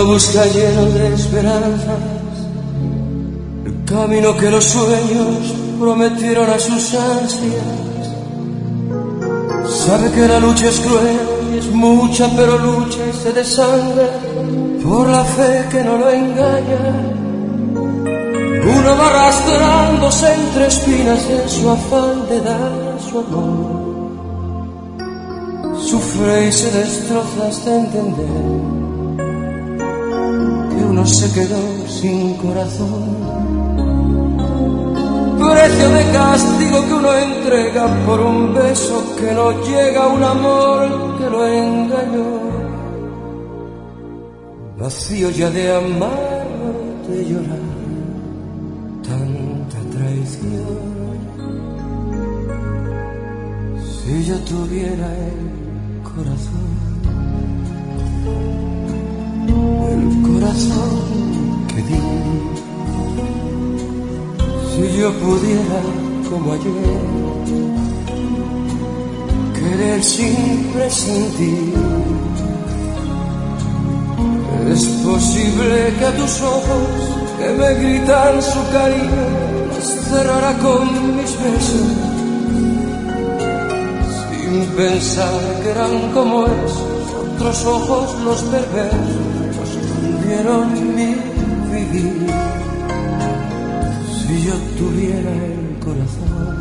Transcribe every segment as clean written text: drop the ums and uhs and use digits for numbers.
busca lleno de esperanzas el camino que los sueños prometieron a sus ansias. Sabe que la lucha es cruel y es mucha, pero lucha y se desangra por la fe que no lo engaña. Uno va arrastrándose entre espinas en su afán de dar su amor. Sufre y se destroza hasta entender que uno se quedó sin corazón. Precio de castigo que uno entrega por un beso que no llega, un amor que lo engañó. Vacío ya de amar, de llorar, tanta traición. Si yo tuviera el corazón que di, si yo pudiera como ayer querer sin prescindir. Es posible que a tus ojos que me gritan su cariño los cerrara con mis besos, sin pensar que eran como esos otros ojos los perversos, los que hundieron mi vivir. Si yo tuviera el corazón,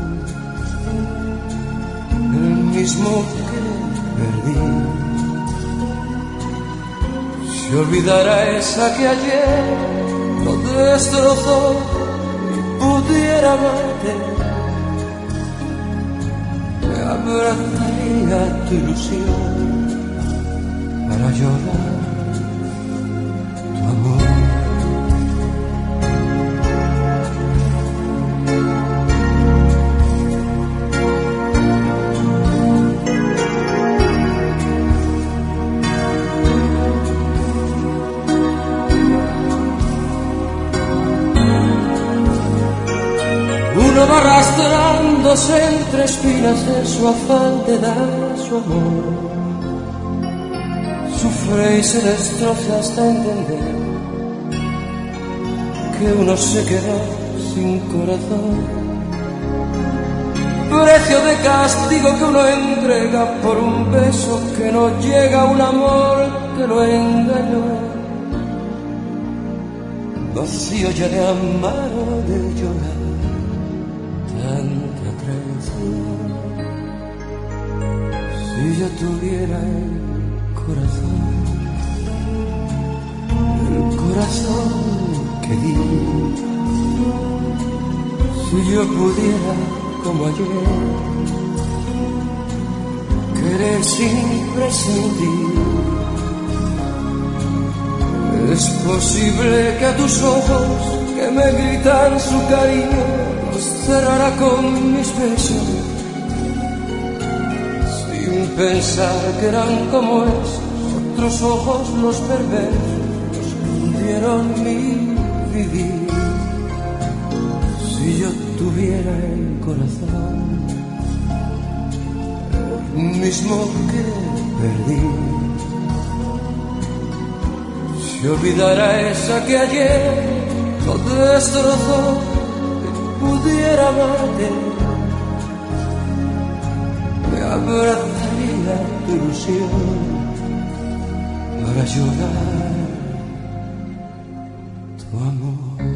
el mismo que perdí, si olvidara esa que ayer lo destrozó y pudiera amarte, me abrazaría tu ilusión para llorar tu amor. Uno va arrastrándose entre espinas en su afán de dar su amor. Sufre y se destroza hasta entender que uno se quedó sin corazón. Precio de castigo que uno entrega por un beso que no llega, un amor que lo engañó. Vacío ya de amar o de llorar, tanta traición. Si yo tuviera el corazón que di, si yo pudiera como ayer querer sin prescindir. Es posible que a tus ojos que me gritan su cariño los cerrara con mis besos, sin pensar que eran como esos otros ojos los perversos, los que hundieron mi vivir. Si yo tuviera el corazón, el mismo que perdí, si olvidara esa que ayer lo destrozó, pudiera amarte, me abrazaría tu ilusión para llorar tu amor.